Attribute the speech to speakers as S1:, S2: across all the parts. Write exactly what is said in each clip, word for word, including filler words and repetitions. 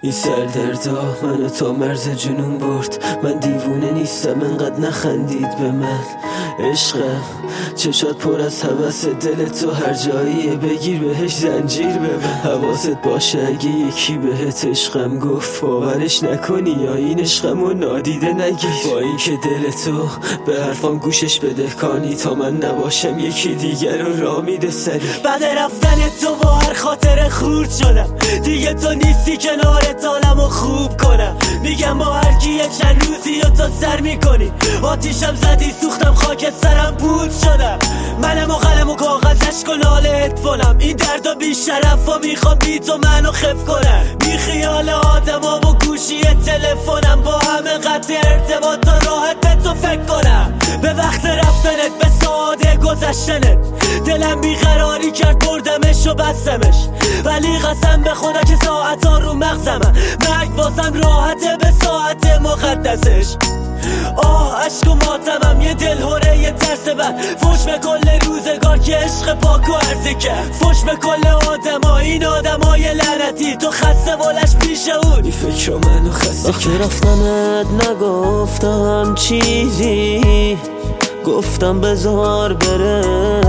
S1: این سردردا منو تا مرز جنون برد. من دیوونه نیستم انقدر نخندید به من. عشقم چشات پر از هوس، دل تو هر جاییه بگیر بهش زنجیر ببن. حواست باشه اگه یکی بهت عشقم گفت باورش نکنی یا این عشقمو نادیده نگیر. با اینکه دل تو به حرفام گوشش بده کانی، تا من نباشم یکی دیگر رو راه میده سری. بعد رفتن تو با هر خاطر خورد شدم، دیگه تو نیستی کنارت حالمو خوب کنم. میگم با هر کی یه چند روزی و تو سر میکنی، آتیشم زدی سوختم خاک سرم بود شدم. منم و قلم و کاغذش کن حال هدفونم، این دردا بی شرف و میخوام بی تو منو خف کنم. بی خیال آدم ها و گوشی تلفنم، با همه قطع ارتباط و راحت به تو فکر کنم. به وقت رفتنت به ساده گذشتنت دلم بیقراری کرد، بردمش و بستمش. ولی قسم به خدا که ساعت ها رو مغزمم، مرگ واسم راحته به ساعت مقدسش. آه عشق و ماتمم یه دل هره یه ترس بر، فوش به کل روزگار که عشق پاک و عرضه کرد. فوش به کل آدم ها، این آدم های لعنتی، تو خسته ولش پیش اون این فکر منو خسته.
S2: وقتی رفتنت نگفتم چیزی، گفتم بذار بره.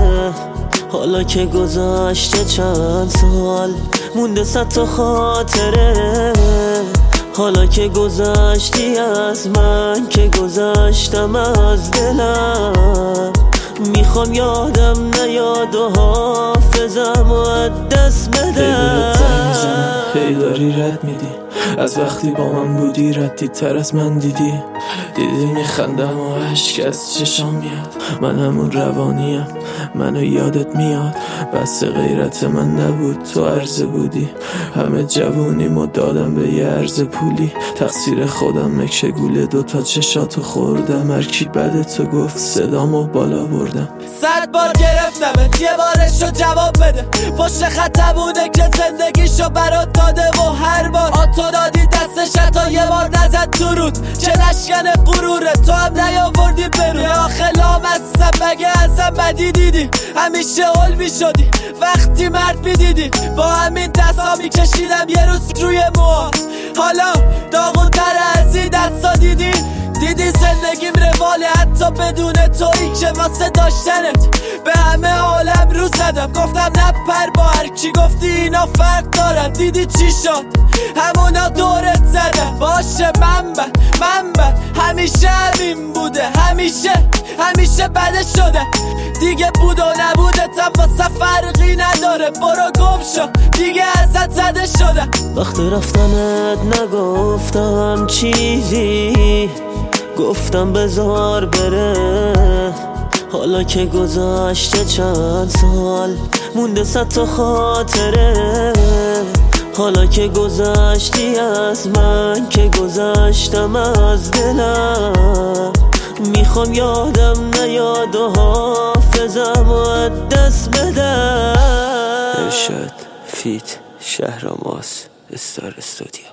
S2: حالا که گذشته چند سال مونده صد تا خاطره. حالا که گذشتی از من که گذشتم از دلم، میخوام یادم نیاد و حافظم و از دست بدم.
S3: هی داری رد میدی از وقتی با من بودی، ردی تر از من دیدی. دیدی میخندم و عشق از چشام میاد. من همون روانیم منو یادت میاد. بس غیرت من نبود تو عرضه بودی، همه جوونیمو دادم به یه عرض پولی. تقصیر خودم مکشه گوله دوتا چشاتو خوردم. هر کی بده تو گفت صدامو بالا بردم.
S4: صد بار گرفتمت یه بارشو جواب بده. پشت خط بوده که زندگیشو برات داده و هر بار آتو دادی دستش حتی یه بار نزد تو رود. چه نشکن غروره تو هم نیاوردی برو. یه آخه لامصب مگه ازم بدی دیدی؟ همیشه علمی شدی وقتی مرد میدیدی. با همین دستا میکشیدم یه روز روی موها، حالا داغون تر از این دستا دیدی. دیدی زندگیم رواله حتی بدون تویی که واسه داشتنت به همه عالم رو زدم. گفتم نپر با هر کی گفتی اینا فرق دارن. دیدی چی شد؟ همونا دورت زدن. باشه من بد من بد همیشه همین بوده، همیشه همیشه بده شده. دیگه بود و نبودتم واسه فرقی نداره. برو گم شو دیگه ازت زده شده.
S2: وقتی رفتنت نگفتم چیزی، گفتم بذار بره. حالا که گذشته چند سال مونده صد تا خاطره. حالا که گذشتی از من که گذشتم از دلم، میخوام یادم نیاد و حافظم و از دست بدم.
S1: ارشاد فیت شهراماس استار استودیو.